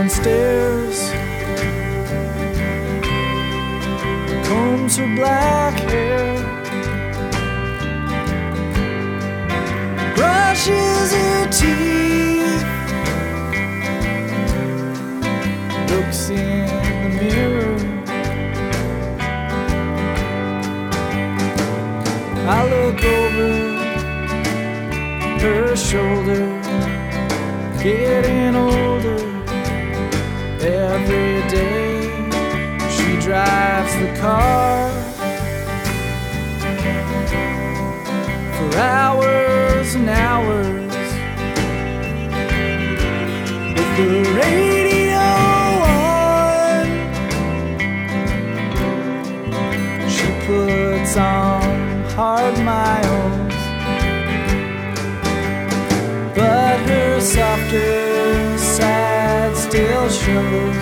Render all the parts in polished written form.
downstairs, combs her black hair, brushes her teeth, looks in the mirror. I look over her shoulder, getting older every day. She drives the car for hours and hours with the radio on. She puts on Hard Miles, but her softer side still shows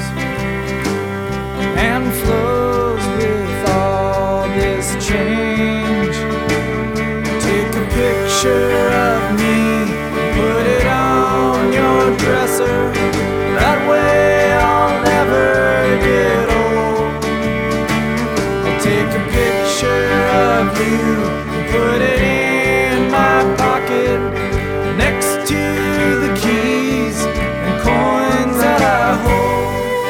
and flows with all this change. Take a picture of me, put it on your dresser, that way I'll never get old. I'll take a picture of you, put it in my pocket next to the keys and coins that I hold.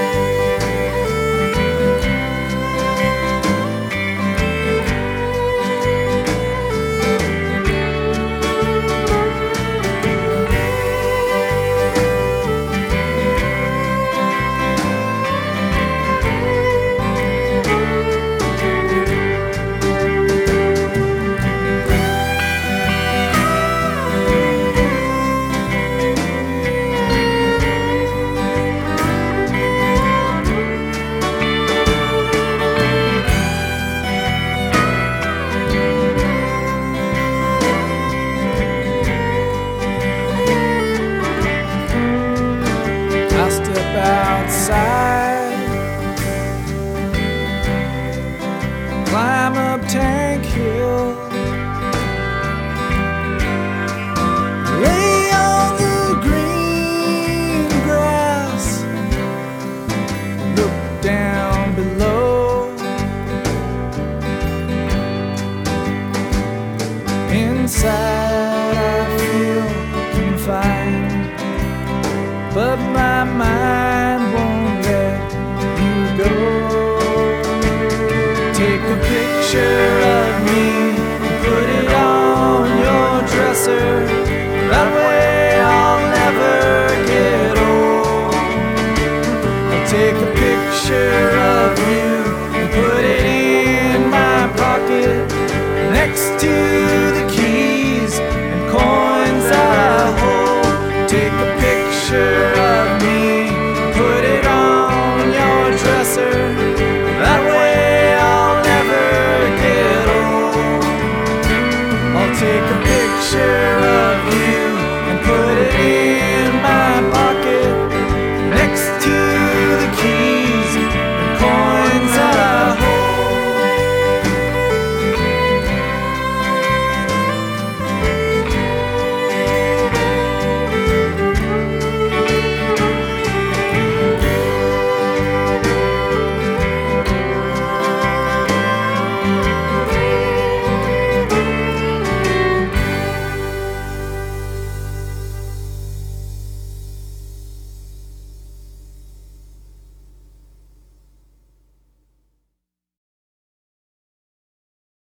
Outside, climb up Tank Hill, lay on the green grass, look down below. Inside I feel confined, but my mind won't let you go. Take a picture